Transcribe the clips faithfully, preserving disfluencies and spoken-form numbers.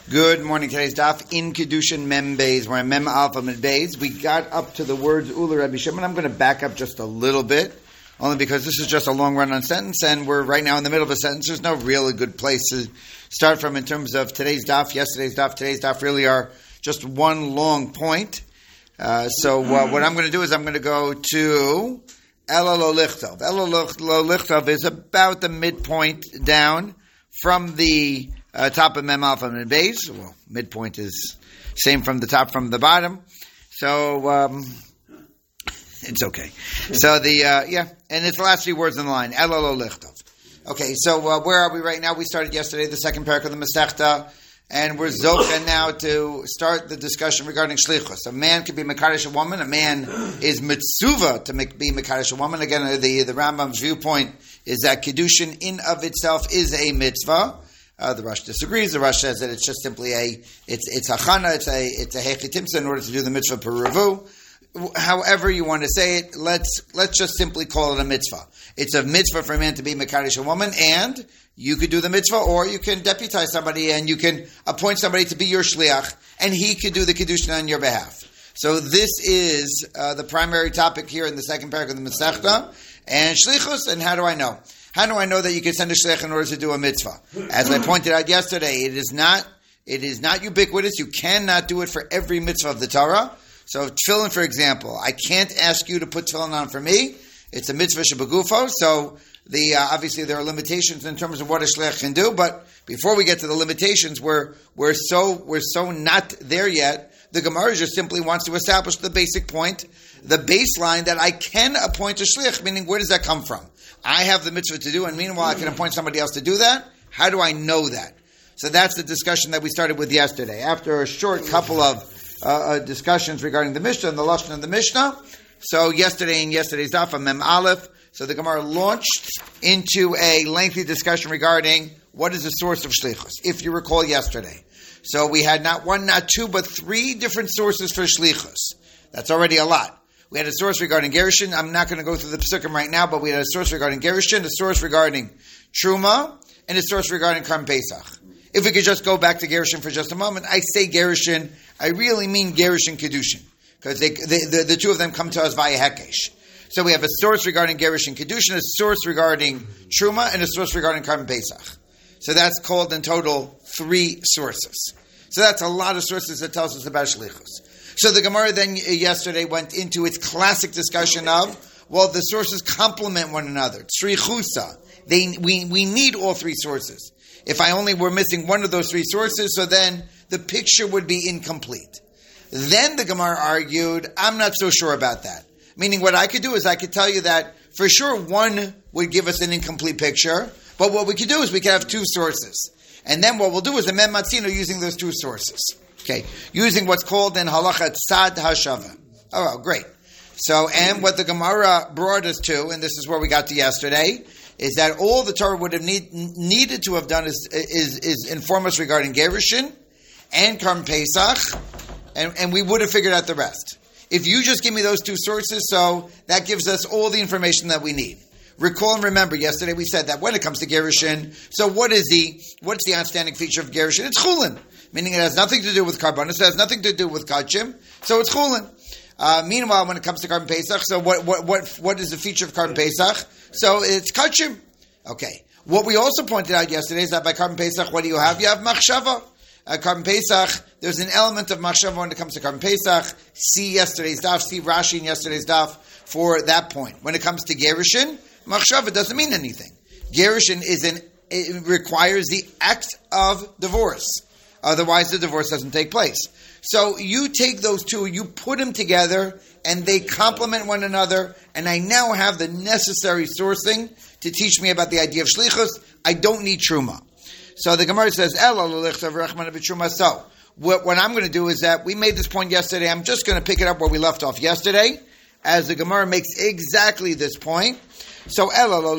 Good morning. Today's daf in Kedushin Mem Beis. We're in Mem Alpha Mem Beis. We got up to the words Ula Rabbi Shimon. I'm going to back up just a little bit, only because this is just a long run on sentence, and we're right now in the middle of a sentence. There's no really good place to start from in terms of today's daf, yesterday's daf, today's daf really are just one long point. Uh, so uh, what I'm going to do is I'm going to go to Ela Lo Lichtov. Ela Lo Lichtov is about the midpoint down from the Uh, top of Mem Alpha Mem Beis. Well, midpoint is same from the top from the bottom. So, um, it's okay. So the, uh, yeah, and it's the last three words in the line. Ela Lo Lichtov. Okay, so uh, where are we right now? We started yesterday, the second parak of the Masechta, and we're zocha now to start the discussion regarding shlichus. A man can be mekadesh a woman. A man is mitzuva to make, be mekadesh a woman. Again, the, the Rambam's viewpoint is that kedushin in of itself is a mitzvah. Uh, the Rosh disagrees. The Rosh says that it's just simply a it's it's a chana, it's a it's a hechitimsa in order to do the mitzvah per revu. However you want to say it, let's let's just simply call it a mitzvah. It's a mitzvah for a man to be mekadesh a woman, and you could do the mitzvah, or you can deputize somebody and you can appoint somebody to be your shliach, and he could do the kedushin on your behalf. So this is uh, the primary topic here in the second paragraph of the Masechta, and shlichus. And how do I know? How do I know that you can send a shliach in order to do a mitzvah? As I pointed out yesterday, it is not it is not ubiquitous. You cannot do it for every mitzvah of the Torah. So tefillin, for example, I can't ask you to put tefillin on for me. It's a mitzvah shebagufo. So the uh, obviously there are limitations in terms of what a shliach can do. But before we get to the limitations, we're we're so we're so not there yet. The Gemara just simply wants to establish the basic point, the baseline that I can appoint a shliach. Meaning, where does that come from? I have the mitzvah to do, and meanwhile I can appoint somebody else to do that. How do I know that? So that's the discussion that we started with yesterday. After a short couple of uh, uh, discussions regarding the Mishnah and the Lashon of the Mishnah, so yesterday in yesterday's daf on Mem Aleph, so the Gemara launched into a lengthy discussion regarding what is the source of shlichus. If you recall yesterday, so we had not one, not two, but three different sources for shlichus. That's already a lot. We had a source regarding Gerushin. I'm not going to go through the Pesukim right now, but we had a source regarding Gerushin, a source regarding Truma, and a source regarding Karm Pesach. If we could just go back to Gerushin for just a moment, I say Gerushin, I really mean Gerushin Kedushin, because they, they, the, the two of them come to us via Hekesh. So we have a source regarding Gerushin Kedushin, a source regarding Truma, and a source regarding Karm Pesach. So that's called in total three sources. So that's a lot of sources that tells us about Shlichus. So the Gemara then yesterday went into its classic discussion of, well, the sources complement one another. Tzrichusa. They, we, we need all three sources. If I only were missing one of those three sources, so then the picture would be incomplete. Then the Gemara argued, I'm not so sure about that. Meaning what I could do is I could tell you that for sure one would give us an incomplete picture, but what we could do is we could have two sources. And then what we'll do is a mem matzino using those two sources. Okay, using what's called in halacha tzad hashava. Oh, well, great. So, and what the Gemara brought us to, and this is where we got to yesterday, is that all the Torah would have need, needed to have done is, is, is inform us regarding Gerushin and Karm Pesach, and, and we would have figured out the rest. If you just give me those two sources, so that gives us all the information that we need. Recall and remember, yesterday we said that when it comes to Gerushin, so what is the, what's the outstanding feature of Gerushin? It's chulin. Meaning it has nothing to do with karbanos, it has nothing to do with kachim, so it's chulin. Uh, meanwhile, when it comes to Karm Pesach, so what, what, what, what is the feature of Karm Pesach? So it's kachim. Okay. What we also pointed out yesterday is that by Karm Pesach, what do you have? You have machshava. Uh, Karm Pesach, there's an element of machshava when it comes to Karm Pesach. See yesterday's daf, see Rashi in yesterday's daf for that point. When it comes to Gerushin, machshava doesn't mean anything. Gerushin is an, it requires the act of divorce. Otherwise, the divorce doesn't take place. So you take those two, you put them together, and they complement one another, and I now have the necessary sourcing to teach me about the idea of shlichus. I don't need truma. So the Gemara says, so what, what I'm going to do is that we made this point yesterday. I'm just going to pick it up where we left off yesterday, as the Gemara makes exactly this point. So So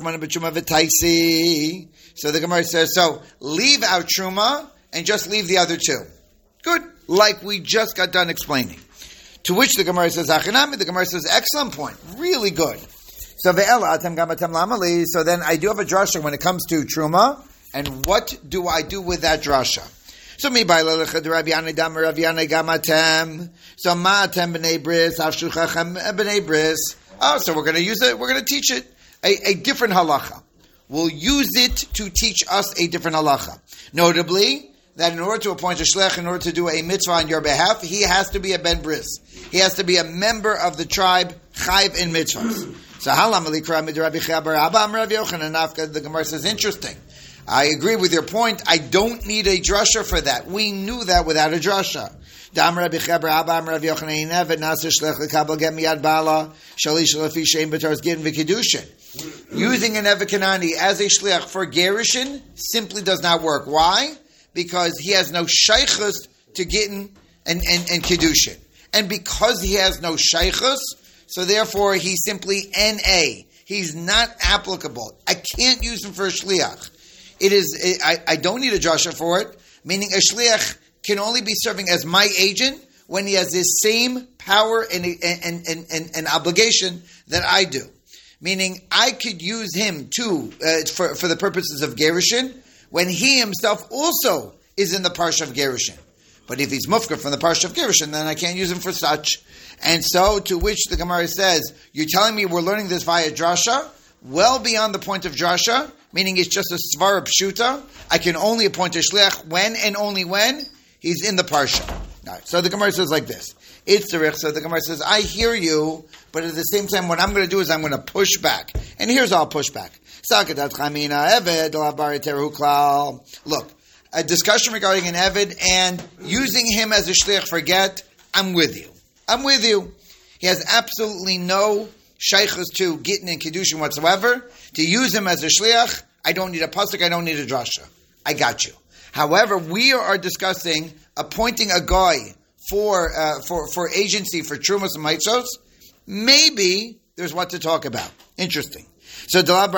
the Gemara says, so leave out truma, and just leave the other two. Good. Like we just got done explaining. To which the Gemara says, Achinami, the Gemara says, excellent point. Really good. So ve'ela atem gam atem lamali. So then I do have a drasha when it comes to truma. And what do I do with that drasha? So mi by lelecha de Rabbi Yanai dam Rabbi Yanai gamatem. So ma atem b'nei bris avshuchachem b'nei bris. Oh, so we're going to use it. We're going to teach it a, a different halacha. We'll use it to teach us a different halacha. Notably, that in order to appoint a shliach, in order to do a mitzvah on your behalf, he has to be a ben bris. He has to be a member of the tribe chayv in mitzvahs. So halam alikra mid Rabbi Chabar Abba Rabbi Yochanan Nafka. The Gemara says, interesting. I agree with your point. I don't need a drasha for that. We knew that without a drasha. Dam Rabbi Chabar Abba Rabbi Yochanan Nevet Nasir Shlech Lekabel Get Miyad Bala Shalish Lefi Shein B'Tor's Gittin V'Kiddushin. Using an Eved Kanani as a shliach for gerushin simply does not work. Why? Because he has no shaychus to Gittin and, and, and Kiddushin. And because he has no shaychus, so therefore he's simply N A. He's not applicable. I can't use him for a shliach. It is, I, I don't need a drasha for it, meaning a shliach can only be serving as my agent when he has the same power and, and, and, and, and obligation that I do. Meaning I could use him too uh, for, for the purposes of gerushin when he himself also is in the parsha of gerushin. But if he's mufka from the parsha of gerushin, then I can't use him for such. And so to which the Gemara says, you're telling me we're learning this via drasha? Well beyond the point of drasha, meaning it's just a svara pshuta. I can only appoint a shliach when and only when he's in the parsha. All right, so the Gemara says like this. It's the rich. So the Gemara says, I hear you, but at the same time, what I'm going to do is I'm going to push back. And here's our pushback. Look, a discussion regarding an Eved and using him as a shliach for get, I'm with you. I'm with you. He has absolutely no shaychus to Gittin and Kiddushin whatsoever. To use him as a shliach, I don't need a pasuk, I don't need a drasha. I got you. However, we are discussing appointing a guy for uh, for for agency for trumas and maitzos. Maybe there's what to talk about. Interesting. So, you know,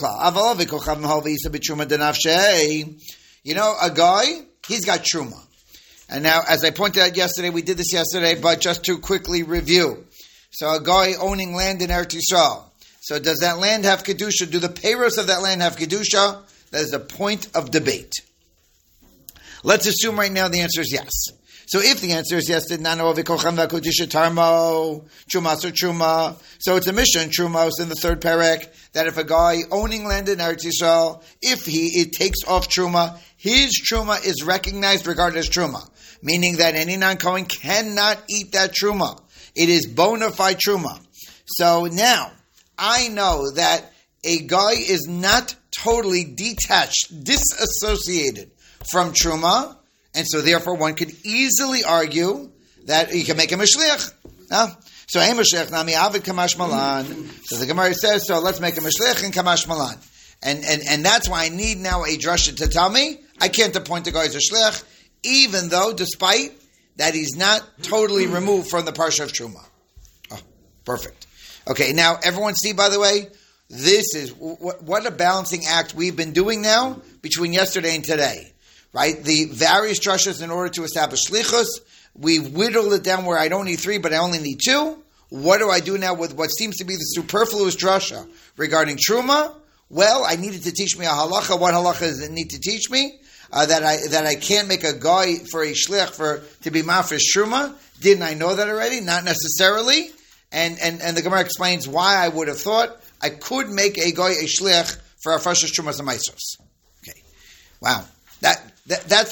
a guy, he's got truma. And now, as I pointed out yesterday, we did this yesterday, but just to quickly review. So, a guy owning land in Eretz Yisrael. So, does that land have kedusha? Do the payros of that land have kedusha? That is a point of debate. Let's assume right now the answer is yes. So if the answer is yes, did nano v'kochem v'kodisha tarmo trumas or truma. So it's a mission trumos in the third perek that if a guy owning land in Eretz Yisrael, if he it takes off truma, his truma is recognized regarded as truma, meaning that any non-Kohen cannot eat that truma. It is bona fide truma. So now I know that a guy is not totally detached, disassociated from truma. And so, therefore, one could easily argue that you can make him a shliach. No? So, a shliach nami avid kamash malan. So the Gemara says, so let's make him a shliach and kamash malan. And, and, and that's why I need now a drasha to tell me I can't appoint the guy as a shliach, even though, despite that he's not totally removed from the parsha of truma. Oh, perfect. Okay, now, everyone see, by the way, this is, what, what a balancing act we've been doing now between yesterday and today. Right, the various drashas in order to establish shlichus, we've whittled it down where I don't need three, but I only need two. What do I do now with what seems to be the superfluous drasha regarding truma? Well, I needed to teach me a halacha. What halacha does it need to teach me? Uh, that I that I can't make a guy for a shlich for to be mafresh truma. Didn't I know that already? Not necessarily. And and and the Gemara explains why I would have thought I could make a guy a shlich for a freshest trumas and maisos. Okay, wow. That, that that's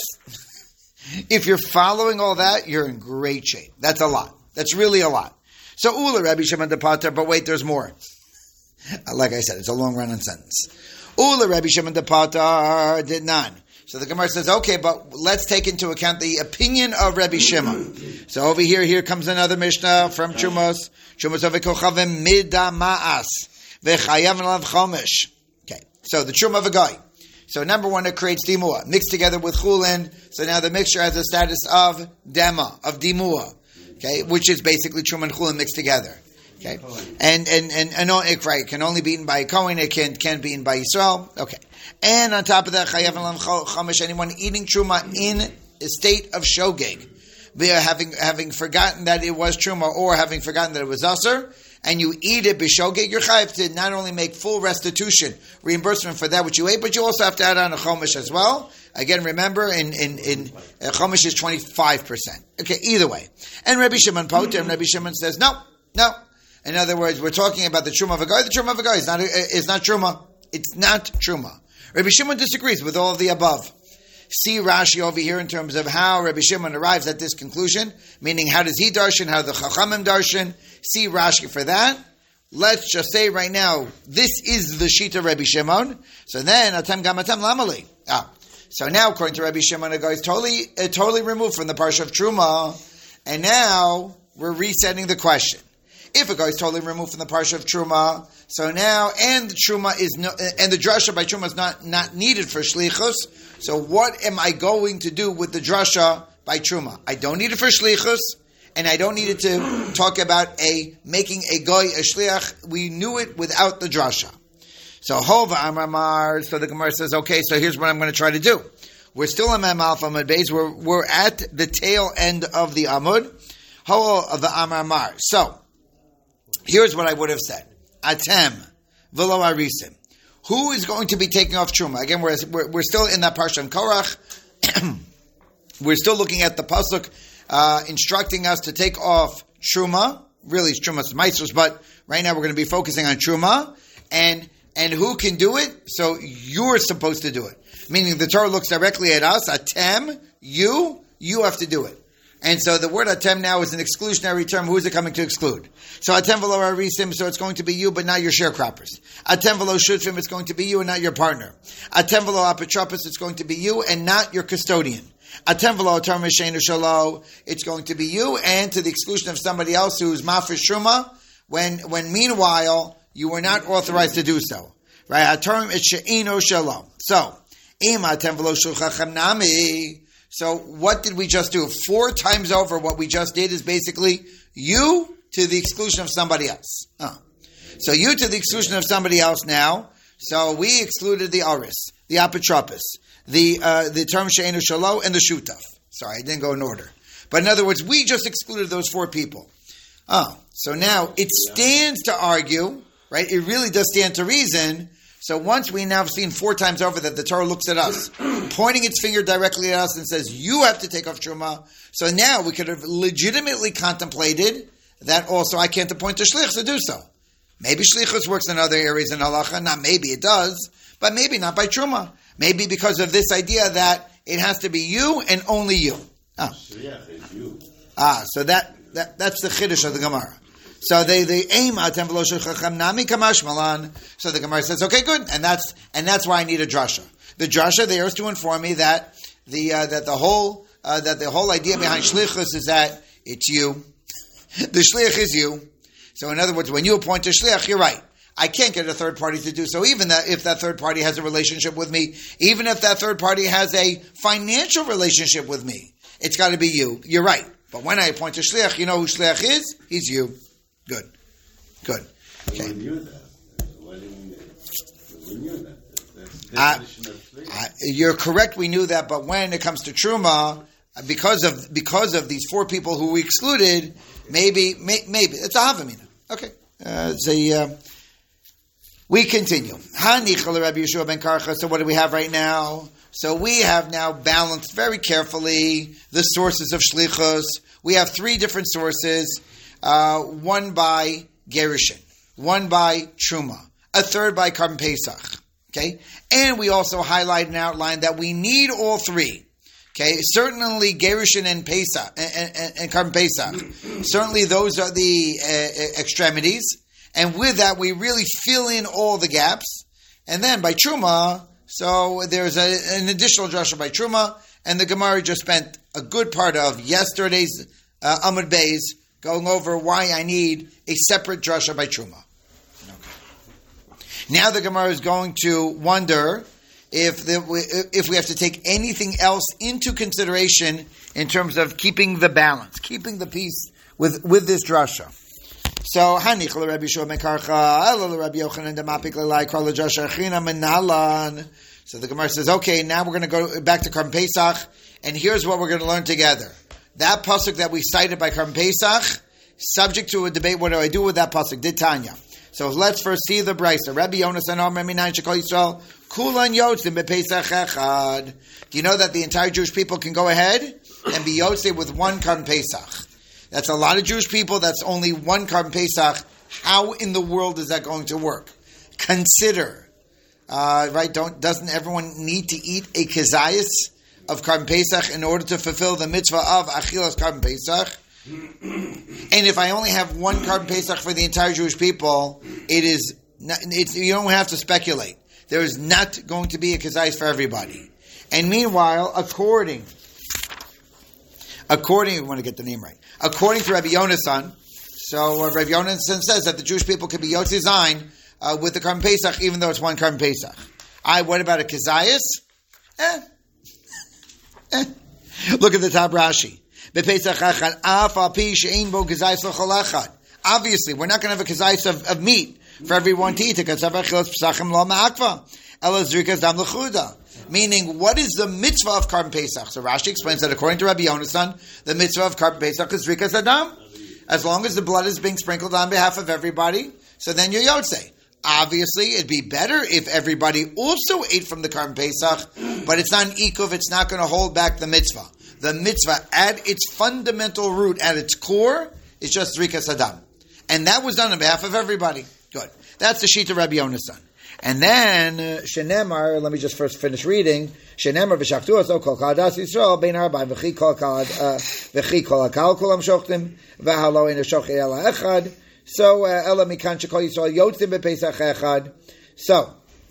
if you're following all that, you're in great shape. That's a lot. That's really a lot. So Ula Rabbi Shimon de Pater, but wait, there's more. Like I said, it's a long run-on sentence. Ula Rabbi Shimon de Pater did none. So the Gemara says, okay, but let's take into account the opinion of Rabbi Shimon. So over here, here comes another Mishnah from Chumos. Chumos of Ekochavim Midamaas Vechayav Lav Chomesh. Okay, so the Chum of a guy. So number one, it creates dimua, mixed together with chulin. So now the mixture has the status of dema, of dimua, okay, which is basically truma and chulin mixed together, okay, and and and, and it, right, it can only be eaten by a kohen, it can can't be eaten by Yisrael, okay, and on top of that, chayav and chamesh, anyone eating truma in a state of shogeg, having having forgotten that it was truma or having forgotten that it was aser. And you eat it b'shogeg, you're chayav to not only make full restitution, reimbursement for that which you ate, but you also have to add on a chomesh as well. Again, remember, in in in uh, Chumash is twenty-five percent. Okay, either way. And Rabbi Shimon Poter, and Rabbi Shimon says, no, no. In other words, we're talking about the Truma of a guy. The Truma of a guy is not, is not Truma. It's not Truma. Rabbi Shimon disagrees with all of the above. See Rashi over here in terms of how Rabbi Shimon arrives at this conclusion, meaning how does he darshan, how the Chachamim darshan. See Rashi for that. Let's just say right now, this is the Shita Rabbi Shimon. So then, Atem Gamatem Lamali. Ah. So now, according to Rabbi Shimon, a guy is totally, uh, totally removed from the Parsha of Truma. And now, we're resetting the question. If a guy is totally removed from the Parsha of Truma, so now, and the Truma is no, and the Drasha by Truma is not, not needed for Shlichus, so what am I going to do with the Drasha by Truma? I don't need it for Shlichus, and I don't need it to talk about a making a goy a shliach. We knew it without the drasha. So Hova Amar, so the Gemara says, okay, so here's what I'm going to try to do. We're still in Mem Alpha Amud Beis. We're we're at the tail end of the Amud. Hova of the Amar Amar. So here's what I would have said: Atem v'lo arisim. Who is going to be taking off truma? Again, we're we're, we're still in that parsha in Korach. We're still looking at the pasuk. Uh, instructing us to take off truma, really it's truma's maestros, but right now we're going to be focusing on truma, and and who can do it? So you're supposed to do it. Meaning the Torah looks directly at us, atem, you, you have to do it. And so the word atem now is an exclusionary term. Who is it coming to exclude? So atem v'lo arisim, so it's going to be you, but not your sharecroppers. Atem v'lo shutfim, it's going to be you and not your partner. Atem v'lo apotropos, it's going to be you and not your custodian. Atem v'lo atar mishenu shalo, it's going to be you, and to the exclusion of somebody else who's mafresh truma, when when meanwhile you were not authorized to do so. Right? Atar mishenu shalo. So, im atem v'lo shulchachem nami. So, what did we just do? Four times over, what we just did is basically you to the exclusion of somebody else. Oh. So, you to the exclusion of somebody else now. So, we excluded the aris, the apotropos, the uh, the term she'enu shalo, and the shutaf. Sorry, I didn't go in order. But in other words, we just excluded those four people. Oh, so now it stands to argue, right? It really does stand to reason. So once we now have seen four times over that the Torah looks at us, pointing its finger directly at us and says, you have to take off truma. So now we could have legitimately contemplated that also I can't appoint a shlich to do so. Maybe shlichus works in other areas in halacha. Not maybe it does, but maybe not by truma. Maybe because of this idea that it has to be you and only you. Ah, ah so that, that that's the chiddush of the Gemara. So they they aim atem v'lo shulchachem nami kamash malan. So the Gemara says, okay, good, and that's and that's why I need a drasha. The drasha there is to inform me that the uh, that the whole uh, that the whole idea behind shlichus is that it's you. The shlich is you. So in other words, when you appoint a shlich, you're right. I can't get a third party to do so, even that if that third party has a relationship with me, even if that third party has a financial relationship with me. It's got to be you. You're right. But when I appoint a shliach, you know who shliach is? He's you. Good. Good. Okay. We knew that. We knew that. Uh, uh, you're correct, we knew that, but when it comes to truma, because of because of these four people who we excluded, maybe, may, maybe, it's a havamina. Okay. Uh, it's a... Uh, We continue. So what do we have right now? So we have now balanced very carefully the sources of shlichus. We have three different sources. Uh, one by Gerushin, one by Truma, a third by Karban Pesach. Okay? And we also highlight and outline that we need all three. Okay? Certainly Gerushin and Pesach, and, and, and Karban Pesach. Certainly those are the uh, extremities. And with that, we really fill in all the gaps. And then by Truma, so there's a, an additional drasha by Truma, and the Gemara just spent a good part of yesterday's uh, Amud Beis going over why I need a separate drasha by Truma. Okay. Now the Gemara is going to wonder if the, if we have to take anything else into consideration in terms of keeping the balance, keeping the peace with, with this drasha. So, Hanich Rabbi Shua Mekarcha, El Rabbi Yochanan Demapik Lelai Kol Joshua Achina Menalan. So the Gemara says, okay, now we're going to go back to Karban Pesach, and here's what we're going to learn together. That pasuk that we cited by Karban Pesach, subject to a debate, what do I do with that pasuk? Did Tanya. So let's first see the brisa. Rabbi Yonasan Omer Minayin Shekol Yisrael Kulan yotzim bepesach echad. Do you know that the entire Jewish people can go ahead and be yotzei with one Karban Pesach? That's a lot of Jewish people. That's only one Karban Pesach. How in the world is that going to work? Consider, uh, right? Don't doesn't everyone need to eat a kezayis of Karban Pesach in order to fulfill the mitzvah of achilas Karban Pesach? And if I only have one Karban Pesach for the entire Jewish people, it is not, it's, you don't have to speculate. There is not going to be a kezayis for everybody. And meanwhile, according, according, I want to get the name right. According to Rabbi Yonasan, so uh, Rabbi Yonasan says that the Jewish people could be Yotzi Zayin uh, with the Karban Pesach, even though it's one Karban Pesach. I, what about a kezayis? Eh. eh. Look at the top Rashi. Obviously, we're not going to have a kezayis of, of meat for everyone to eat. Meaning, what is the mitzvah of Karban Pesach? So Rashi explains that according to Rabbi Yonasan, the mitzvah of Karban Pesach is Zrikas Adam. As long as the blood is being sprinkled on behalf of everybody, so then you're Yotzei. Obviously, it'd be better if everybody also ate from the Karban Pesach, but it's not an ikuv, it's not going to hold back the mitzvah. The mitzvah, at its fundamental root, at its core, is just Zrikas Adam. And that was done on behalf of everybody. Good. That's the sheet of Rabbi Yonasan. And then, uh, Shenemar, let me just first finish reading. Shenemar v'shachtu aso kol kadas Yisrael bein harba'im v'chi kol v'chi kol hakal kulam shochtim v'halo ein shochei ela echad. So, ela mikan shekol Yisrael yotzim b'pesach echad. So,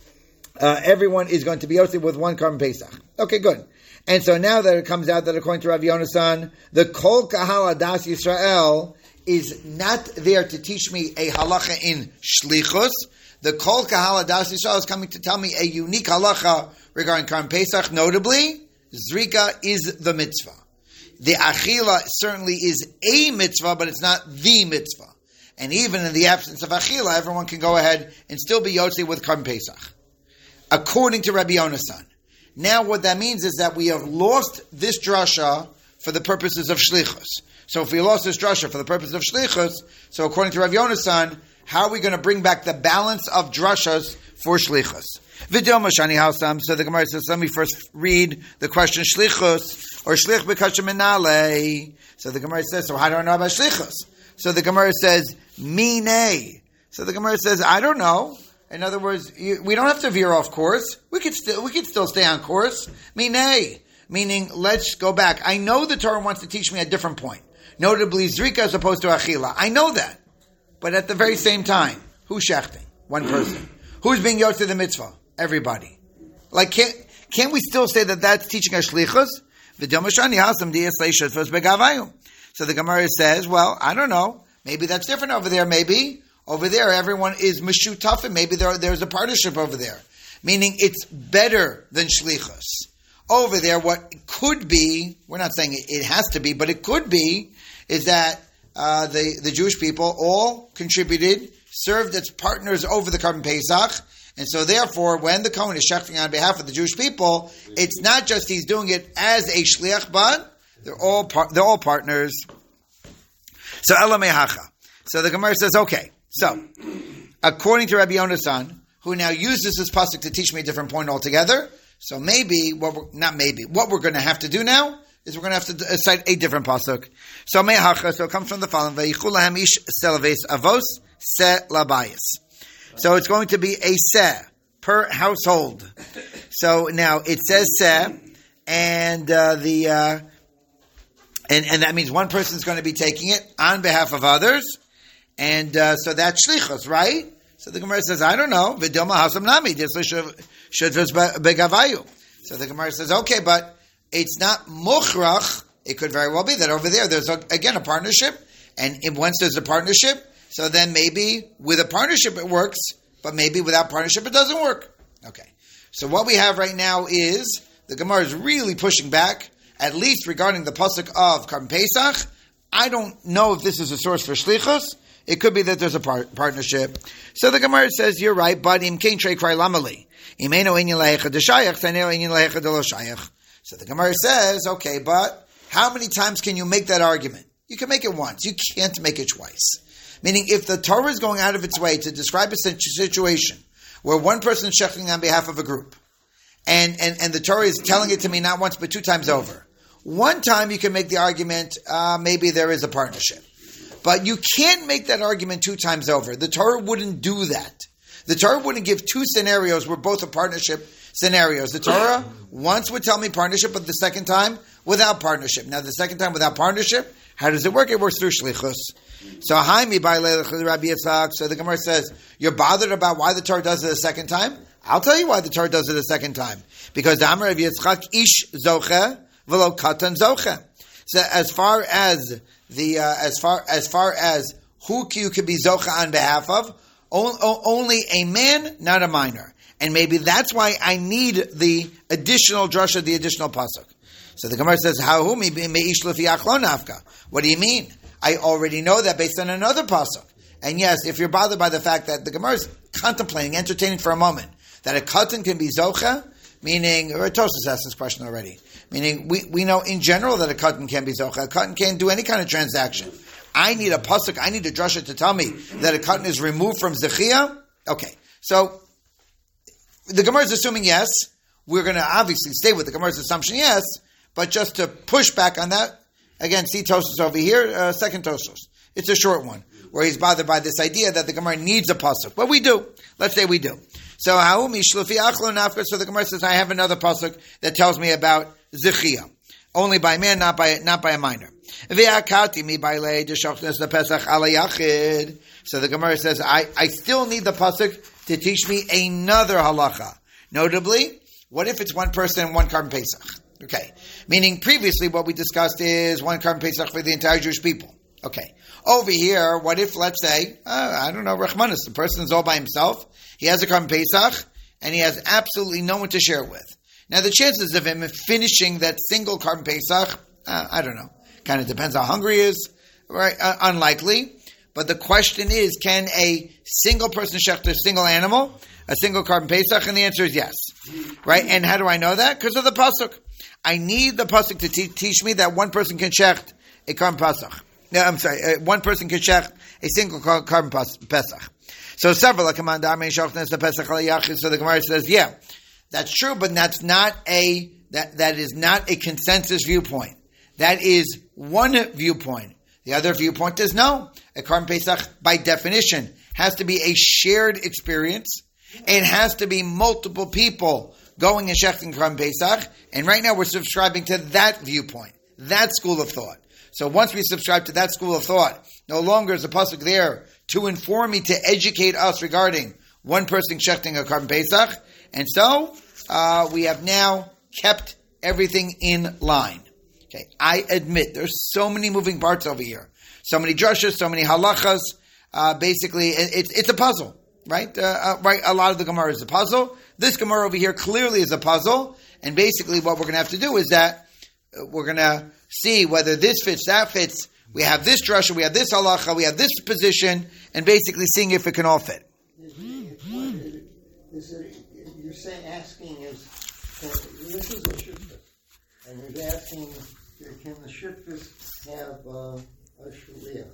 uh, everyone is going to be yotzim with one Karban Pesach. Okay, good. And so now that it comes out that according to Rabbi Yonasan, the kol kahal adas Yisrael is not there to teach me a halacha in shlichus. The Kol Kahal Adas Yisrael is coming to tell me a unique halacha regarding Karban Pesach. Notably, Zrika is the mitzvah. The Achila certainly is a mitzvah, but it's not the mitzvah. And even in the absence of Achila, everyone can go ahead and still be Yotzei with Karban Pesach. According to Rabbi Yonasan. Now what that means is that we have lost this drasha for the purposes of Shlichus. So if we lost this drasha for the purpose of Shlichus, so according to Rabbi Yonasan, how are we going to bring back the balance of drashas for shlichus? Vidil mashani hausam. So the Gemara says, let me first read the question shlichus or shlich b'kashem minale. So the Gemara says, so how do I know about shlichus? So the Gemara says, mine. So the Gemara says, I don't know. In other words, you, we don't have to veer off course. We could still we could still stay on course. Mine, meaning let's go back. I know the Torah wants to teach me a different point, notably zrika as opposed to achila. I know that. But at the very same time, who's shechting? One person. Who's being yoked to the mitzvah? Everybody. Like, can't, can't we still say that that's teaching us shlichus? So the Gemara says, well, I don't know. Maybe that's different over there. Maybe over there, everyone is meshutafim. Maybe there, there's a partnership over there. Meaning it's better than shlichus. Over there, what could be, we're not saying it, it has to be, but it could be, is that Uh, the, the Jewish people all contributed, served as partners over the Karban Pesach, and so therefore, when the Kohen is shechting on behalf of the Jewish people, it's not just he's doing it as a shliach, but they're all par- they're all partners. So Ela Mehacha. So the Gemara says, okay, so according to Rabbi Yonasan, who now uses this pasuk to teach me a different point altogether, so maybe what we're not maybe what we're going to have to do now is we're going to have to cite a different pasuk. So mehacha, so it comes from the following: Vayichul lahem ish selaves avos se labayis. So it's going to be a se per household. So now it says se, and uh, the uh, and and that means one person is going to be taking it on behalf of others, and uh, so that's shlichus, right? So the Gemara says, I don't know. V'dilma hasam nami shudvus begavayu. So the Gemara says, okay, but it's not mukhrach. It could very well be that over there, there's a, again a partnership, and if once there's a partnership, so then maybe with a partnership it works, but maybe without partnership it doesn't work. Okay, so what we have right now is the Gemara is really pushing back, at least regarding the pasuk of Karban Pesach. I don't know if this is a source for shlichus. It could be that there's a par- partnership. So the Gemara says, you're right, but im kein trei krai lamali. Imeno inyan lehecha d'shayach, taneo inyan lehecha d'lo shayach. So the Gemara says, okay, but how many times can you make that argument? You can make it once. You can't make it twice. Meaning, if the Torah is going out of its way to describe a situation where one person is shechting on behalf of a group. And, and, and the Torah is telling it to me not once but two times over. One time you can make the argument, uh, maybe there is a partnership. But you can't make that argument two times over. The Torah wouldn't do that. The Torah wouldn't give two scenarios where both are partnership scenarios. The Torah once would tell me partnership, but the second time without partnership. Now the second time without partnership, how does it work? It works through shlichus. So Haimi by Rabbi Yitzchak. So the Gemara says, you're bothered about why the Torah does it a second time? I'll tell you why the Torah does it a second time. Because the Amar of Yitzchak ish zoche v'lo katan zoche. So as far as the uh, as far as far as who you could be zoche on behalf of, only a man, not a minor. And maybe that's why I need the additional drasha, the additional pasuk. So the Gemara says, "How who me meish lefiach lo nafka?" What do you mean? I already know that based on another pasuk. And yes, if you're bothered by the fact that the Gemara is contemplating, entertaining for a moment, that a katan can be zocha, meaning, or Tosfos asked this question already, meaning we, we know in general that a katan can be zocha. A katan can't do any kind of transaction. I need a pasuk, I need a drasha to tell me that a katan is removed from zechia. Okay, so the Gemara is assuming yes. We're going to obviously stay with the Gemara's assumption yes, but just to push back on that, again, see Tosfos over here, uh, second Tosfos. It's a short one, where he's bothered by this idea that the Gemara needs a pasuk. But we do. Let's say we do. So, so the Gemara says, I have another pasuk that tells me about zechia. Only by man, not by not by a minor. So the Gemara says, I, I still need the pasuk to teach me another halacha. Notably, what if it's one person and one Karban Pesach? Okay. Meaning previously what we discussed is one Karban Pesach for the entire Jewish people. Okay. Over here, what if, let's say, uh, I don't know, Rachmanis, the person is all by himself, he has a Karban Pesach, and he has absolutely no one to share it with. Now the chances of him finishing that single Karban Pesach, uh, I don't know. Kind of depends how hungry he is, right? Uh, unlikely. But the question is, can a single person shecht a single animal, a single Karban Pesach? And the answer is yes. Right? And how do I know that? Because of the pasuk. I need the pasuk to te- teach me that one person can shecht a Karban Pesach. No, I'm sorry, uh, one person can shecht a single Karban Pesach. So several, so the Gemara says, yeah, that's true, but that's not a, that, that is not a consensus viewpoint. That is one viewpoint. The other viewpoint is no. A Karban Pesach, by definition, has to be a shared experience. It has to be multiple people going and shechting Karban Pesach. And right now we're subscribing to that viewpoint, that school of thought. So once we subscribe to that school of thought, no longer is a pasuk there to inform me, to educate us regarding one person shechting a Karban Pesach. And so uh, we have now kept everything in line. Okay, I admit there's so many moving parts over here, so many drashas, so many halachas. Uh, basically, it, it, it's a puzzle, right? Uh, uh, right. A lot of the Gemara is a puzzle. This Gemara over here clearly is a puzzle, and basically, what we're going to have to do is that uh, we're going to see whether this fits, that fits. We have this drasha, we have this halacha, we have this position, and basically seeing if it can all fit. Is it, you're saying asking is this is a shifter, and he's asking. Can the shifters have uh, a shaliach?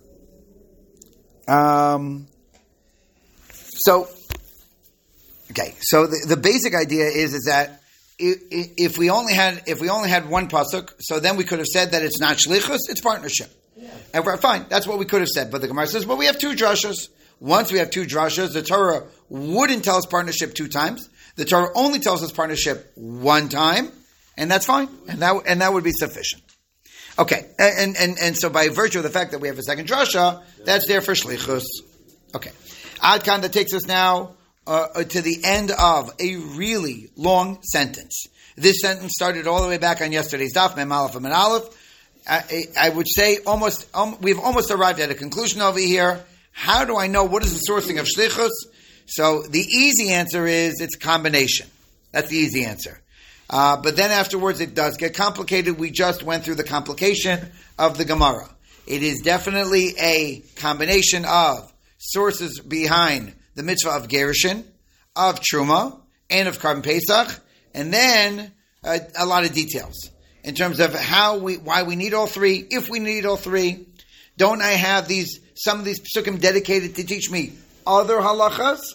Um. So, okay. So the, the basic idea is is that if, if we only had if we only had one pasuk, so then we could have said that it's not shlichus, it's partnership. Yeah. And we're fine. That's what we could have said. But the Gemara says, well, we have two drashas. Once we have two drashas, the Torah wouldn't tell us partnership two times. The Torah only tells us partnership one time, and that's fine. And that and that would be sufficient. Okay, and, and and so by virtue of the fact that we have a second drasha, that's there for shlichus. Okay, Ad Kan, that takes us now uh, to the end of a really long sentence. This sentence started all the way back on yesterday's daf, Mem Aleph and Mem Aleph. I, I would say almost um, we've almost arrived at a conclusion over here. How do I know what is the sourcing of shlichus? So the easy answer is it's a combination. That's the easy answer. Uh, but then afterwards it does get complicated. We just went through the complication of the Gemara. It is definitely a combination of sources behind the mitzvah of Gerushin, of Truma, and of Karban Pesach, and then uh, a lot of details in terms of how we, why we need all three, if we need all three. Don't I have these, some of these psukim dedicated to teach me other halachas?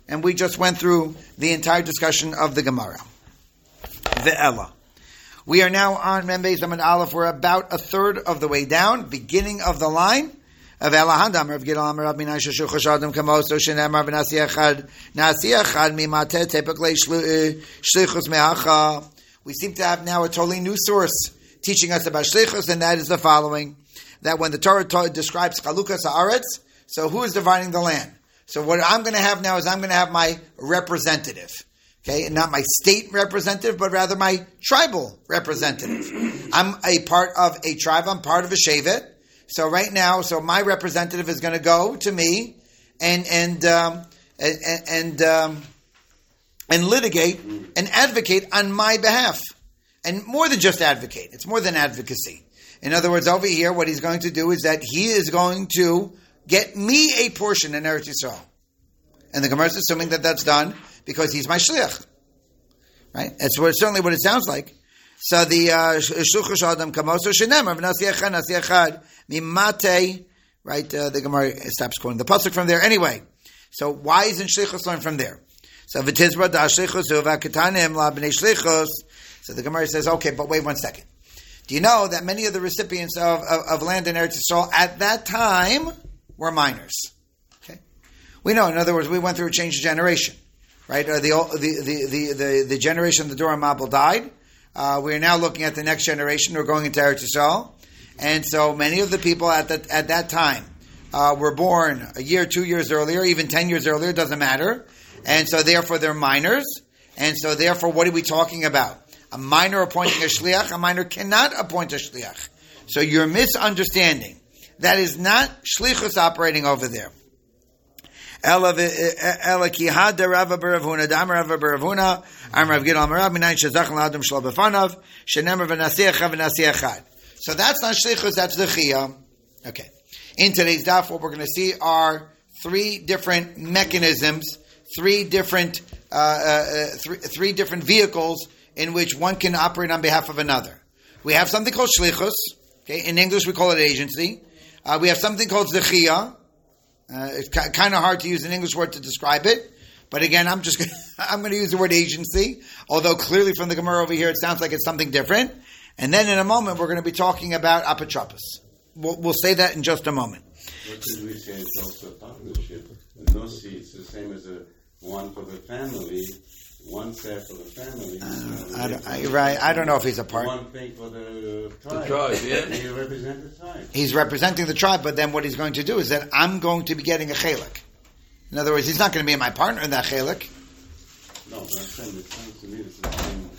and we just went through the entire discussion of the Gemara. Ve'ela. We are now on Mem Beis Amud Aleph. We're about a third of the way down, beginning of the line. Of Elahadam, Rav Gidal Amar Rav Minai Sheshuch Adam Kamoso Shenemar V'Nasi Echad Nasi Echad Mimateh Tepekle Shlichus Me'acha. We seem to have now a totally new source teaching us about Shlichus, and that is the following: that when the Torah ta- describes Chalukas Haaretz, so who is dividing the land? So what I'm going to have now is I'm going to have my representative. Okay, and not my state representative, but rather my tribal representative. I'm a part of a tribe. I'm part of a shevet. So right now, so my representative is going to go to me and and um, and and, um, and litigate and advocate on my behalf, and more than just advocate. It's more than advocacy. In other words, over here, what he's going to do is that he is going to get me a portion in Eretz Yisrael, and the Gemara is assuming that that's done because he's my shliach, right? That's what certainly what it sounds like. So the Shluchus Adam Kamoso Shenemar V'Nasi Echad Nasi Echad Mimate, right? Uh, the Gemara stops quoting the pasuk from there. Anyway, so why isn't Shlichus learned from there? So V'Tizra Da Shlichus Uvakatanim La B'nei Shlichus. So the Gemara says, okay, but wait one second. Do you know that many of the recipients of, of, of land in Eretz Yisrael at that time were minors? Okay, we know. In other words, we went through a change of generation, right? Uh, the, the, the the the the generation of the Dor Mabel died. Uh, we are now looking at the next generation. We're going into Eretz Yisrael. And so many of the people at that at that time uh, were born a year, two years earlier, even ten years earlier, doesn't matter. And so therefore they're minors. And so therefore what are we talking about? A minor appointing a shliach, a minor cannot appoint a shliach. So you're misunderstanding. That is not shlichus operating over there. Ela ki had Rava bar Ravuna, Dam Rava bar Ravuna, Am Rav Gidal Amar Rav Minai Shezach L'Adam Shlo B'Fanav, Shenemar V'Nasi Echad V'Nasi Echad. So that's not shlichus, that's the chiyah. Okay. In today's daf, what we're going to see are three different mechanisms, three different, uh, uh, three, three different vehicles in which one can operate on behalf of another. We have something called shlichus. Okay. In English, we call it agency. Uh, we have something called zechiyah. Uh, it's ca- kind of hard to use an English word to describe it, but again, I'm just gonna, I'm going to use the word agency. Although clearly from the Gemara over here, it sounds like it's something different. And then in a moment, we're going to be talking about apotropos. We'll, we'll say that in just a moment. What did we say? It's also a partnership. No, see, it's the same as a one for the family, one set for the family. Uh, I, don't, I, right, I don't know if he's a partner. One thing for the tribe. The tribe, yeah. He represents the tribe. He's representing the tribe, but then what he's going to do is that I'm going to be getting a chelik. In other words, he's not going to be my partner in that chelik. No, but I'm saying it sounds to me it's the same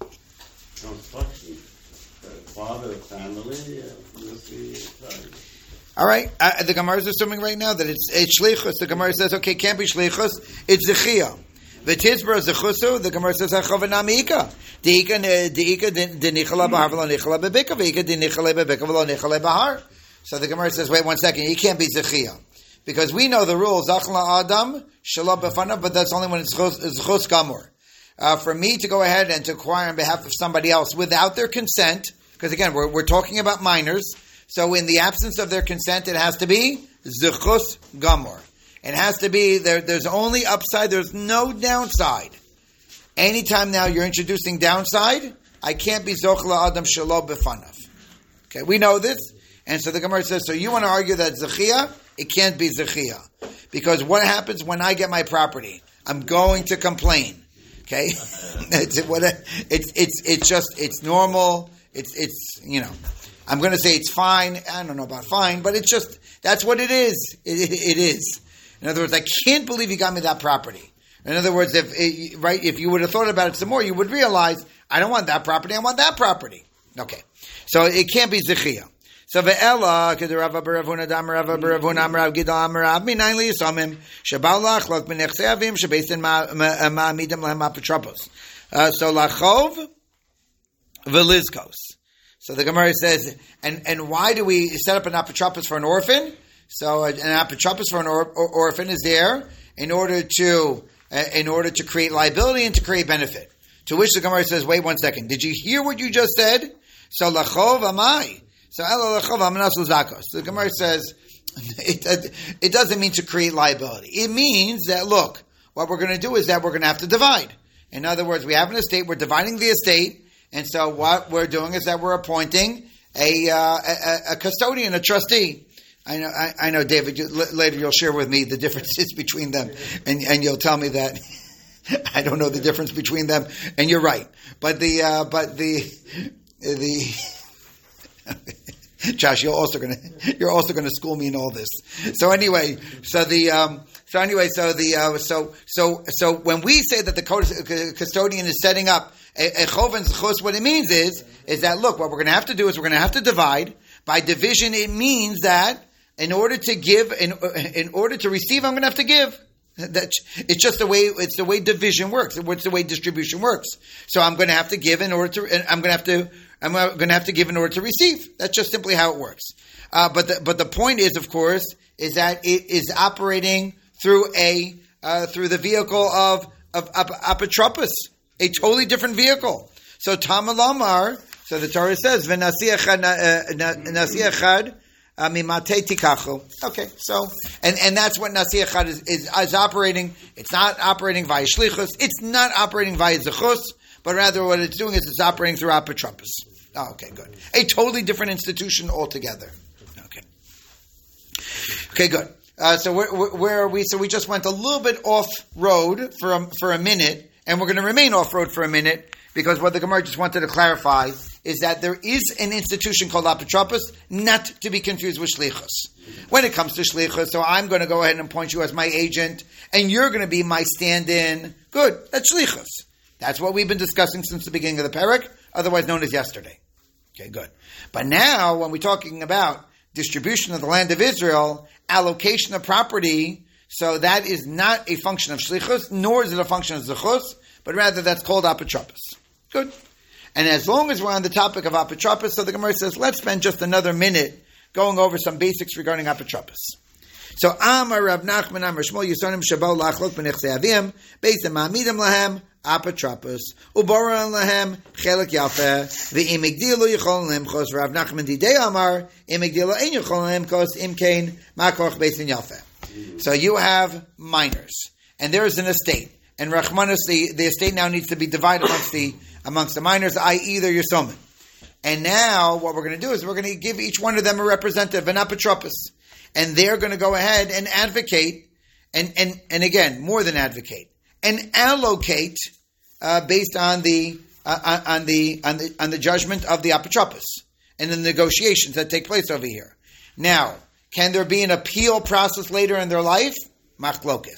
construction. The father, family, uh, you'll see tribe. All right, uh, the Gemara is assuming right now that it's, it's shlichus. The Gemara says, okay, can't be shlichus, it's zechiyah. V'tizbra zechusu, the Gemara says, ha'chovana mi'ika. De'ika de'nichala b'har v'lo nichala b'bika, v'ika de'nichala b'bika v'lo nichala b'har. So the Gemara says, wait one second, you can't be zechiyah. Because we know the rule, zachla adam, shalom b'fanav, but that's only when it's zechus gamur. Uh, for me to go ahead and to acquire on behalf of somebody else without their consent, because again, we're, we're talking about minors, so in the absence of their consent, it has to be zechus gamur. It has to be, there, there's only upside, there's no downside. Anytime now you're introducing downside, I can't be zochla adam shelo b'fanav. Okay, we know this. And so the Gemara says, so you want to argue that zechiyah? It can't be zechiyah. Because what happens when I get my property? I'm going to complain. Okay? it's, what, it's, it's, it's just, it's normal. It's, it's, you know, I'm going to say it's fine. I don't know about fine, but it's just, that's what it is. It, it, it is. In other words, I can't believe you got me that property. In other words, if it, right, if you would have thought about it some more, you would realize, I don't want that property, I want that property. Okay. So it can't be zechiyah. So ve'ela, k'de Rava bar Ravuna, dam Rava bar Ravuna, am Rav Gidal am Rav Minai li'yisomim, shebal lachlok b'nechsei avim, shebeisen ma'amidem lehem apotropos. So lachov v'lizkos. So the Gemara says, and, and why do we set up an apotropos for an orphan? So an apotropos for an or, or, orphan is there in order to uh, in order to create liability and to create benefit. To which the Gemara says, wait one second, did you hear what you just said? So lachov amai. So ela lachov amanas l'zakos. The Gemara says it, it doesn't mean to create liability. It means that look, what we're going to do is that we're going to have to divide. In other words, we have an estate, we're dividing the estate, and so what we're doing is that we're appointing a, uh, a, a custodian, a trustee. I know, I, I know, David. You, l- later, you'll share with me the differences between them, and, and you'll tell me that I don't know the difference between them. And you're right, but the uh, but the the Josh, you're also gonna you're also gonna school me in all this. So anyway, so the um, so anyway, so the uh, so so so when we say that the custodian is setting up a, a chov and zechus, what it means is is that look, what we're going to have to do is we're going to have to divide. By division, it means that in order to give, in, in order to receive, I'm going to have to give. That it's just the way it's the way division works. It's the way distribution works. So I'm going to have to give in order to. I'm going to have to. I'm going to have to give in order to receive. That's just simply how it works. Uh, but the, but the point is, of course, is that it is operating through a uh, through the vehicle of of apotropos, a totally different vehicle. So Tamalamar. So the Torah says, "V'nasi echad." Okay, so and, and that's what Nasi Echad is, is, is operating. It's not operating via Shlichus. It's not operating via Zechus, but rather what it's doing is it's operating through Apotropos. Oh, okay, good. A totally different institution altogether. Okay, okay, good. Uh, so where, where are we? So we just went a little bit off road for a, for a minute, and we're going to remain off road for a minute because what the Gemara just wanted to clarify is that there is an institution called apotropos, not to be confused with shlichus. When it comes to shlichus, so I'm going to go ahead and appoint you as my agent, and you're going to be my stand-in. Good, that's shlichus. That's what we've been discussing since the beginning of the parak, otherwise known as yesterday. Okay, good. But now, when we're talking about distribution of the land of Israel, allocation of property, so that is not a function of shlichus, nor is it a function of zechus, but rather that's called apotropos. Good. And as long as we're on the topic of apotropos, so the Gemara says, let's spend just another minute going over some basics regarding apotropos. So, Amar Rav Nachman Amar Shmuel Yisonim Shabal Lachlok B'Nechsei Avim Beis Ma'amidim Lahem Apotropos Uboran Lahem Chelek Yafeh V'Im Igdilu Yichol Lemchos Rav Nachman Didei Amar Im Igdilu Ein Yichol Lemchos Im Kain Makoch Beis Yafeh. So you have minors, and there is an estate, and Rachmanos, the, the estate now needs to be divided amongst the amongst the minors, that is either Yisomim. And now what we're going to do is we're going to give each one of them a representative, an apotropos. And they're going to go ahead and advocate, and, and, and again, more than advocate, and allocate uh, based on the, uh, on the on the on the judgment of the apotropos and the negotiations that take place over here. Now, can there be an appeal process later in their life? Machlokes.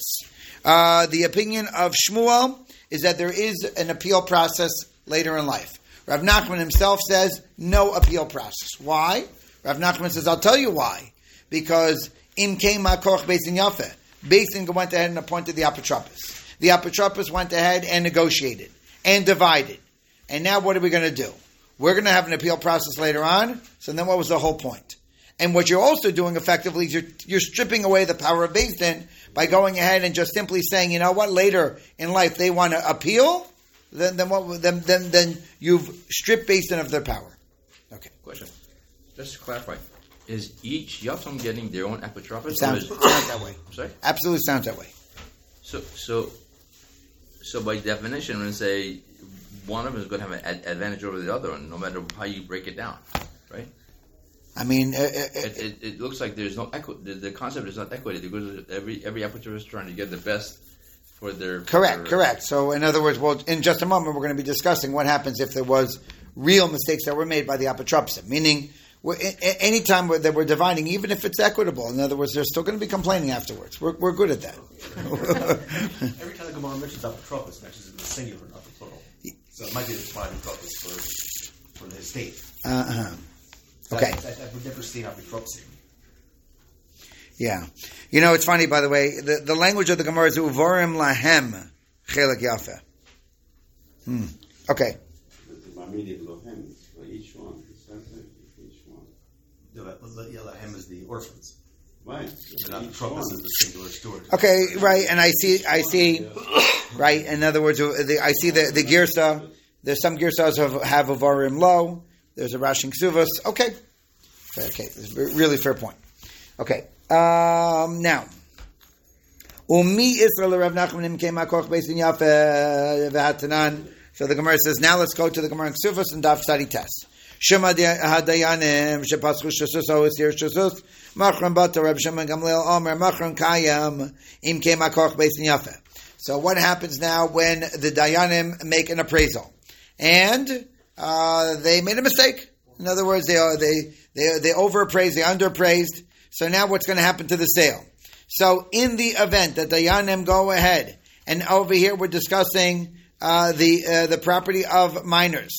Uh, the opinion of Shmuel is that there is an appeal process later in life. Rav Nachman himself says no appeal process. Why? Rav Nachman says, I'll tell you why. Because im kein makoch Beis Din Yafeh. Beis Din went ahead and appointed the apotropos. The apotropos went ahead and negotiated and divided. And now what are we going to do? We're going to have an appeal process later on. So then what was the whole point? And what you're also doing effectively is you're, you're stripping away the power of Beis Din by going ahead and just simply saying, you know what, later in life they want to appeal. Then, then what? Then, then, then you've stripped Beis Din of their power. Okay. Question. Just to clarify, is each Yavam getting their own apotropos? Sounds, sounds that way. Sorry. Absolutely sounds that way. So, so, so by definition, when we say one of them is going to have an ad- advantage over the other one, no matter how you break it down, right? I mean, uh, uh, it, it, it looks like there's no equity. The, the concept is not equity because every every apotropos is trying to get the best. For their, correct, for, correct. So, in other words, well, in just a moment, we're going to be discussing what happens if there was real mistakes that were made by the apotropos. Meaning, any time that we're dividing, even if it's equitable, in other words, they're still going to be complaining afterwards. We're, we're good at that. Every time the Gemara mentions apotropos, it mentions it in the singular, not the plural. So it might be the apotropos for for the estate. Uh huh. Okay. I, I, I would never see apotropos. Yeah. You know, it's funny, by the way, the, the language of the Gemara is uvorim lahem chelek yafeh. Hmm. Okay. For each one. Each one. Yeah, lahem is the orphans. Right. And apotropos is the singular steward. Okay, right, and I see, I see, right, in other words, the, I see the, the girsa, there's some girsas have, have uvorim lo, there's a Rashi Ksuvos. Okay. Okay, it's a really fair point. Okay. Um, now, Umi Israel Rav Nachman im Kema Koch Beis Din Yafe v'Hatanan. So the Gemara says, now let's go to the Gemara in Ksufos and Daf Study Test. Shema hadayanim shepaschu shasus osir shasus machron bata Reb Shimon Gamliel Omer machron kayam im kema koch beis din yafe. So what happens now when the dayanim make an appraisal and uh, they made a mistake? In other words, they are, they they they overappraised, they underappraised. So now what's going to happen to the sale? So in the event that dayanim go ahead and over here we're discussing uh, the uh, the property of minors.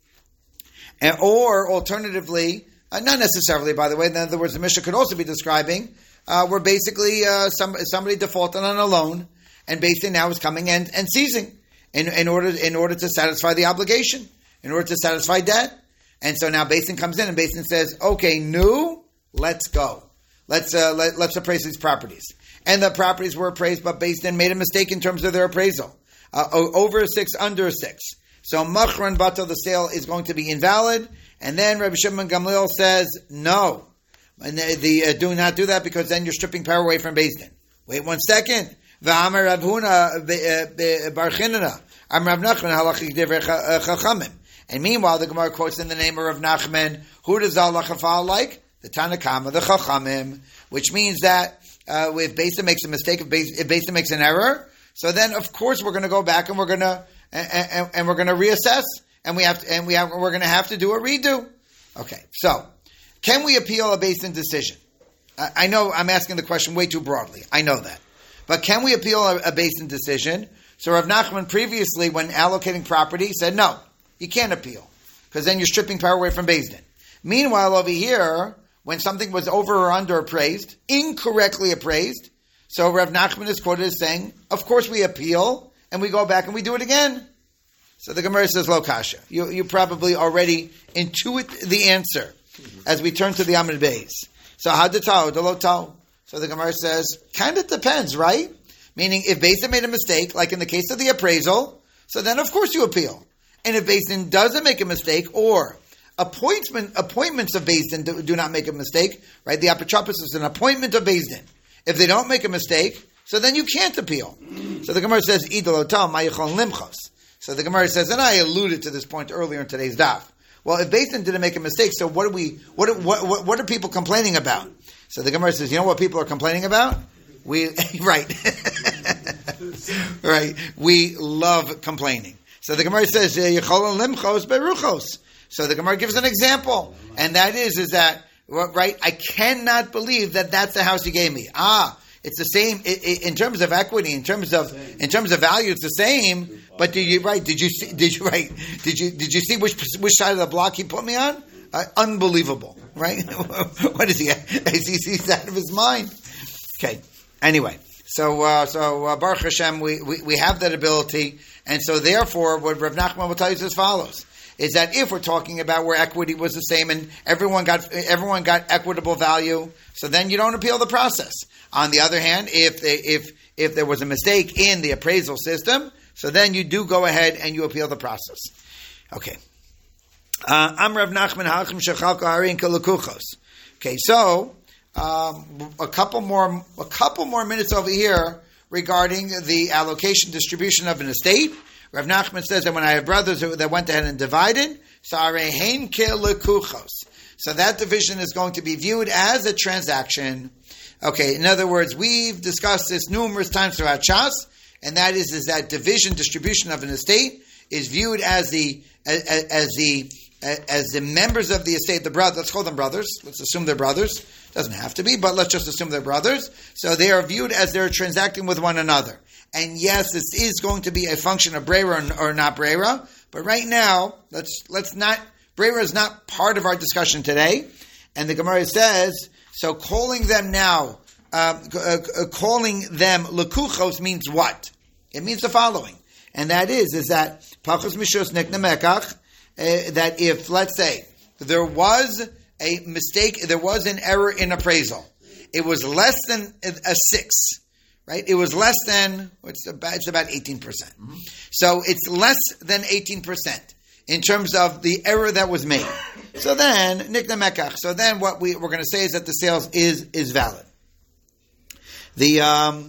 And, or alternatively, uh, not necessarily, by the way, in other words, the Mishnah could also be describing uh, where basically uh, some, somebody defaulted on a loan and basically now is coming and, and seizing in, in order in order to satisfy the obligation, in order to satisfy debt. And so now Basin comes in and Basin says, okay, new, let's go. Let's uh, let, let's appraise these properties. And the properties were appraised, but Basin made a mistake in terms of their appraisal. Uh, over a six, under a six. So Machron Bato, the sale is going to be invalid. And then Rabbi Shimon Gamliel says, no. And the, the uh, do not do that because then you're stripping power away from Beis Din. Wait one second. V'amar Rav Huna bar Chinana. Am Rav Nachman halachik divrei chachamim. And meanwhile, the Gemara quotes in the name of Rav Nachman, who does Allah chafal like? The Tanakama, the Chachamim. Which means that uh, if Beis Din makes a mistake, if Beis, if Beis Din makes an error, so then of course we're going to go back and we're going to And, and, and we're going to reassess, and we have to, and we have, we're going to have to do a redo. Okay, so can we appeal a Beis Din decision? I, I know I'm asking the question way too broadly. I know that, but can we appeal a, a Beis Din decision? So Rav Nachman previously, when allocating property, said no, you can't appeal because then you're stripping power away from Beis Din. Meanwhile, over here, when something was over or under appraised, incorrectly appraised, so Rav Nachman is quoted as saying, "Of course we appeal." And we go back and we do it again. So the Gemara says, Lo kasha. You, you probably already intuit the answer as we turn to the Amud Beis. So hadatao, delotao. So the Gemara says, kind of depends, right? Meaning, if Beis Din made a mistake, like in the case of the appraisal, so then of course you appeal. And if Beis Din doesn't make a mistake, or appointment appointments of Beis Din do, do not make a mistake, right? The apotropos is an appointment of Beis Din. If they don't make a mistake, so then you can't appeal. So the Gemara says, Idolotam Mayachon Limchos. So the Gemara says, and I alluded to this point earlier in today's daf. Well, if Beis Din didn't make a mistake, so what are we? What are, what, what, what are people complaining about? So the Gemara says, you know what people are complaining about? We right, right. We love complaining. So the Gemara says, Yecholon Limchos Beruchos. So the Gemara gives an example, and that is, is that right? I cannot believe that that's the house you gave me. Ah. It's the same it, it, in terms of equity, in terms of in terms of value. It's the same. But did you right? Did you see? Did you right? Did you did you see which which side of the block he put me on? Uh, unbelievable, right? What is he? Is he sees out of his mind? Okay. Anyway, so uh, so uh, Baruch Hashem, we, we we have that ability, and so therefore, what Rav Nachman will tell you is as follows: is that if we're talking about where equity was the same and everyone got everyone got equitable value, so then you don't appeal the process. On the other hand, if they, if if there was a mistake in the appraisal system, so then you do go ahead and you appeal the process. Okay. Am Rav Nachman Hachim Shechalka Harin Kalakuchos. Okay, so um, a couple more a couple more minutes over here regarding the allocation distribution of an estate. Rav Nachman says that when I have brothers that went ahead and divided, so Arehein Kalakuchos. So that division is going to be viewed as a transaction. Okay, in other words, we've discussed this numerous times throughout Shas, and that is, is that division, distribution of an estate is viewed as the as, as the as the members of the estate, the brothers. Let's call them brothers. Let's assume they're brothers. Doesn't have to be, but let's just assume they're brothers. So they are viewed as they're transacting with one another. And yes, this is going to be a function of brera or, or not brera. But right now, let's let's not. Brera is not part of our discussion today. And the Gemara says. So calling them now, uh, uh, uh, calling them lekuchos means what? It means the following, and that is, is that pachos mishus nikna mekach, that if, let's say, there was a mistake, there was an error in appraisal, it was less than a six, right? It was less than, it's about, it's about eighteen percent. Mm-hmm. So it's less than eighteen percent. In terms of the error that was made. So then, nikna mekach. So then what we, we're going to say is that the sales is, is valid. The, um,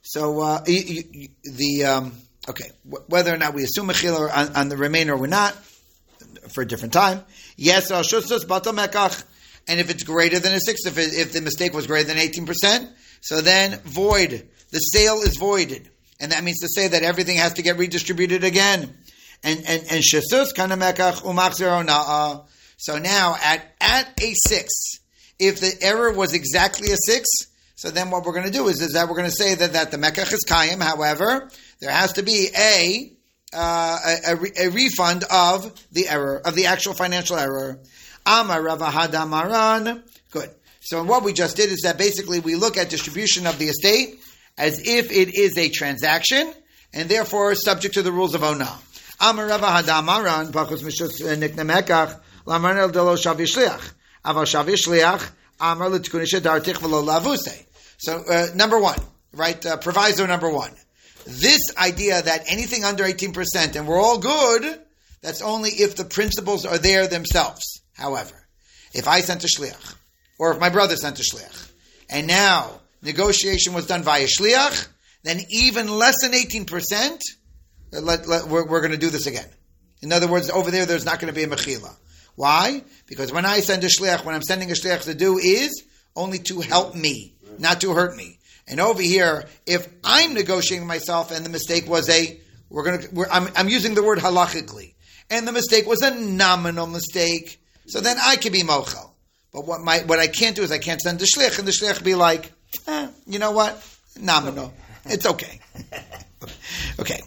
So uh, you, you, the um, okay, w- whether or not we assume mechila on, on the remainder or we're not, for a different time. Yes, al shusus batal mekach, and if it's greater than a six, if it, if the mistake was greater than eighteen percent, so then void. The sale is voided, and that means to say that everything has to get redistributed again. And and and shusus kana mekach umachzir ona'ah. So now at at a six, if the error was exactly a six. So then what we're going to do is, is that we're going to say that, that the mekach is kayim. However, there has to be a, uh, a, a, a refund of the error, of the actual financial error. Amar Rav Hadamaran. Good. So what we just did is that basically we look at distribution of the estate as if it is a transaction and therefore subject to the rules of Onah. Amar Rav Hadamaran. Pachus mishus nikne mekach. Lamar el delo shavi shliach. Aval shavi shliach. Amar l'tkunisha dartich v'lo lavuse. So, uh, number one, right, uh, proviso number one. This idea that anything under eighteen percent and we're all good, that's only if the principles are there themselves. However, if I sent a shliach, or if my brother sent a shliach, and now negotiation was done via shliach, then even less than eighteen percent, let, let, we're, we're going to do this again. In other words, over there, there's not going to be a mechila. Why? Because when I send a shliach, when I'm sending a shliach to do is only to help me, not to hurt me. And over here, if I'm negotiating myself and the mistake was a, we're going to, we're, I'm, I'm using the word halachically, and the mistake was a nominal mistake, so then I can be mochel. But what my what I can't do is I can't send the shliach, and the shliach be like, eh, you know what? Nominal. It's okay. Okay.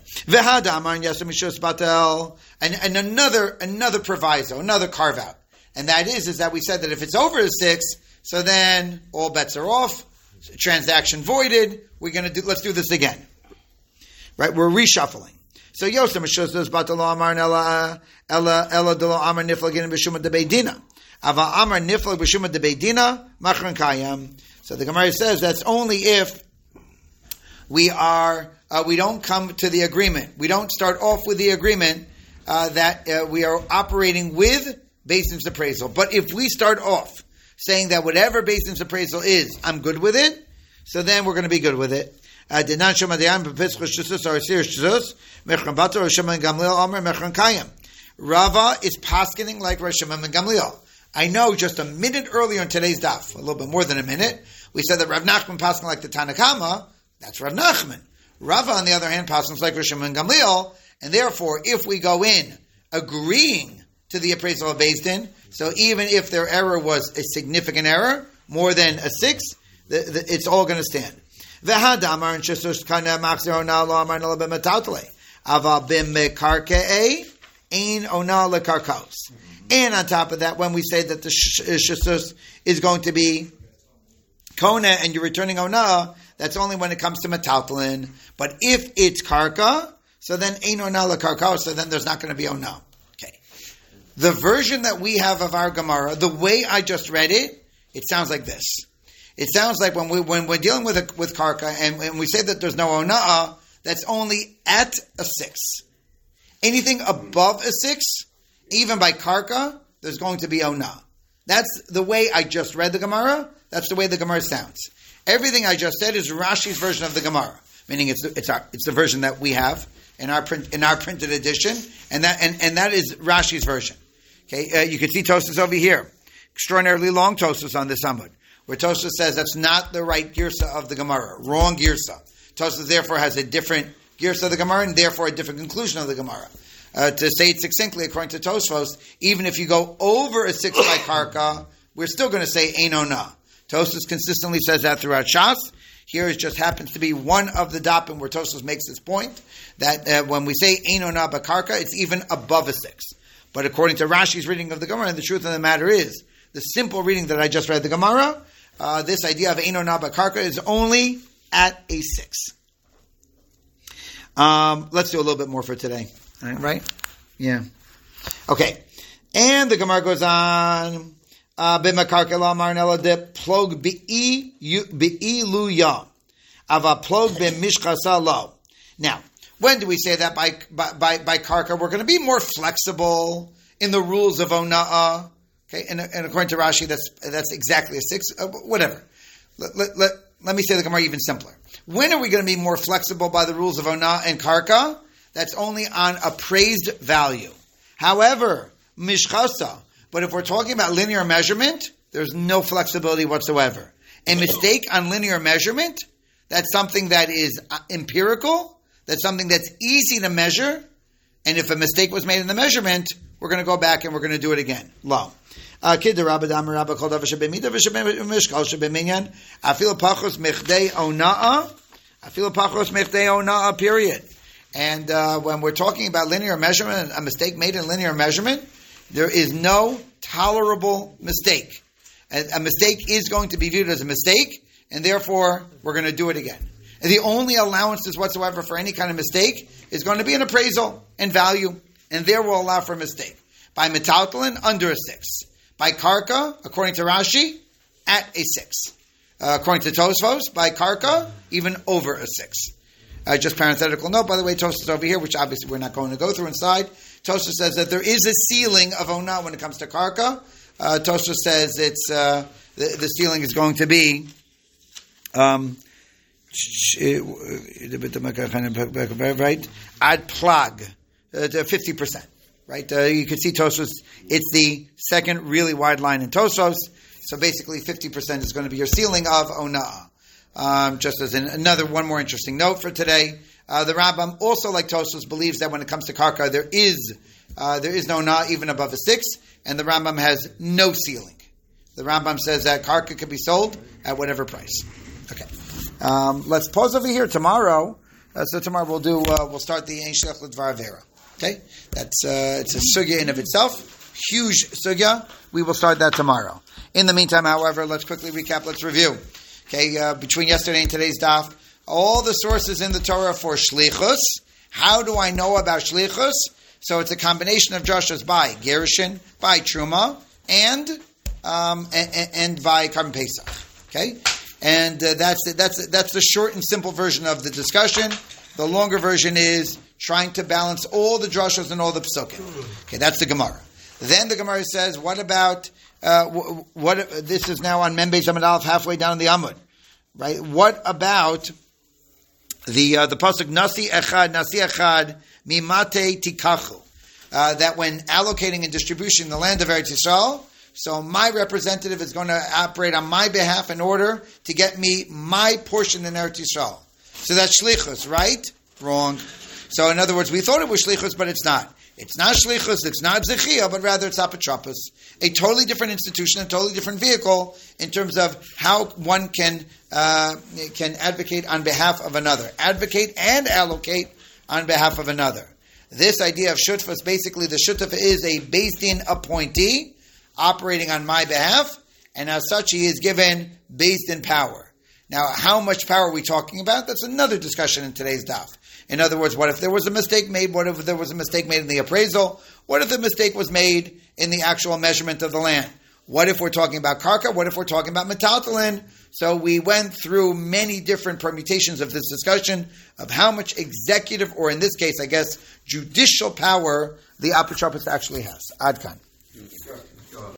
And, and another another proviso, another carve out. And that is, is that we said that if it's over a six, so then all bets are off, transaction voided, we're gonna do let's do this again. Right? We're reshuffling. So Yosem Mishos Batala Amar Ella Ella Ella Delo Amar Niflag in Bishuma de Beidina. Ava Amar Niflag Bishuma de Beidina, Machran Kayam. So the Gemara says that's only if we are uh, we don't come to the agreement. We don't start off with the agreement uh, that uh, we are operating with Basin's appraisal. But if we start off saying that whatever Basin's appraisal is, I'm good with it, so then we're going to be good with it. Rava is paskening like Rosh Hashanah and Gamliel. I know just a minute earlier in today's daf, a little bit more than a minute, we said that Rav Nachman paskening like the Tanakama. That's Rav Nachman. Rava, on the other hand, paskening like Rosh Hashanah and Gamliel, and therefore, if we go in agreeing to the appraisal of Beis Din, so even if their error was a significant error, more than a six, the, the, it's all going to stand. V'hadamar and shesus kana machzir ona lo amar nala b'metautale aval b'mekarkei ein ona lekarkaos. And on top of that, when we say that the shesus is going to be kona and you're returning ona, that's only when it comes to metautalin. But if it's karka, so then ein ona lekarkaos, so then there's not going to be ona. Okay. The version that we have of our Gemara, the way I just read it, it sounds like this. It sounds like when, we, when we're dealing with a, with karka and when we say that there's no ona'ah, that's only at a six. Anything above a six, even by karka, there's going to be ona'ah. That's the way I just read the Gemara. That's the way the Gemara sounds. Everything I just said is Rashi's version of the Gemara, meaning it's it's our, it's the version that we have in our print in our printed edition, and that and, and that is Rashi's version. Okay, uh, you can see Tosfos over here, extraordinarily long Tosfos on this Amud, where Tosfos says that's not the right girsa of the Gemara, wrong girsa. Tosfos therefore has a different girsa of the Gemara and therefore a different conclusion of the Gemara. Uh, to say it succinctly, according to Tosfos, even if you go over a six by karka, we're still going to say ein ona. Tosfos consistently says that throughout Shas. Here it just happens to be one of the dapim where Tosfos makes this point that uh, when we say ein ona b'karka, it's even above a six. But according to Rashi's reading of the Gemara, the truth of the matter is, the simple reading that I just read the Gemara, uh, this idea of ein ona b'karka is only at a six. Um, let's do a little bit more for today. All right, right? Yeah. Okay. And the Gemara goes on. B'makarka la marnella de plog bi'i lu ya. Ava plog b'mishchasa lo. Now, when do we say that by by by, by karka? We're going to be more flexible in the rules of ona'ah. Okay, and, and according to Rashi, that's that's exactly a six. Uh, whatever. Let, let, let, let me say the Gemara even simpler. When are we going to be more flexible by the rules of Ona and Karka? That's only on appraised value. However, Mishchasa, but if we're talking about linear measurement, there's no flexibility whatsoever. A mistake on linear measurement, that's something that is empirical, that's something that's easy to measure, and if a mistake was made in the measurement, we're going to go back and we're going to do it again. Lo. Kid the Rabba Dam Rabba called Avasha Bemida Mishkal Shebeminyan. Afil Pachos Mechdei Onaa. Afil Pachos Mechdei Onaa. Period. And uh, when we're talking about linear measurement, a mistake made in linear measurement, there is no tolerable mistake. A, a mistake is going to be viewed as a mistake, and therefore we're going to do it again. And the only allowances whatsoever for any kind of mistake is going to be an appraisal and value, and there will allow for a mistake. By metaltalin, under a six. By karka, according to Rashi, at a six. Uh, according to Tosfos, by karka, even over a six. Uh, just parenthetical note, by the way, Tosfos over here, which obviously we're not going to go through inside. Tosfos says that there is a ceiling of Ona when it comes to karka. Uh, Tosfos says it's uh, the, the ceiling is going to be um, right ad plag, uh, fifty percent. Right, uh, you can see Tosfos. It's the second really wide line in Tosfos. So basically, fifty percent is going to be your ceiling of Ona'ah. Um, just as an, another one more interesting note for today, uh, the Rambam also, like Tosfos, believes that when it comes to karka, there is uh, there is no Ona'ah even above a six, and the Rambam has no ceiling. The Rambam says that karka can be sold at whatever price. Okay, um, let's pause over here. Tomorrow, uh, so tomorrow we'll do uh, we'll start the Ein Shlech L'Dvar Vera. Okay, that's uh, it's a sugya in of itself, huge sugya. We will start that tomorrow. In the meantime, however, let's quickly recap. Let's review. Okay, uh, between yesterday and today's daf, all the sources in the Torah for shlichus. How do I know about shlichus? So it's a combination of drashas by Gerushin, by Truma, and um, and, and by Karban Pesach. Okay, and uh, that's that's that's the short and simple version of the discussion. The longer version is trying to balance all the drashos and all the psukim. Okay, that's the Gemara. Then the Gemara says, what about, uh, what, what, this is now on Membeis Amud Aleph, halfway down the Amud, right? What about the, uh, the pasuk, Nasi Echad, Nasi Echad, Mimate Tikachu, uh, that when allocating and distributing the land of Eretz Yisrael, so my representative is going to operate on my behalf in order to get me my portion in Eretz Yisrael. So that's shlichus, right? Wrong. So in other words, we thought it was shlichus, but it's not. It's not shlichus, it's not zechia, but rather it's apotropos. A totally different institution, a totally different vehicle in terms of how one can uh, can advocate on behalf of another. Advocate and allocate on behalf of another. This idea of shutfas, basically the shutaf is a Beis Din appointee operating on my behalf, and as such he is given Beis Din power. Now, how much power are we talking about? That's another discussion in today's daf. In other words, what if there was a mistake made? What if there was a mistake made in the appraisal? What if the mistake was made in the actual measurement of the land? What if we're talking about karka? What if we're talking about metaltalin? So we went through many different permutations of this discussion of how much executive, or in this case, I guess, judicial power the apotropos actually has. Ad kan.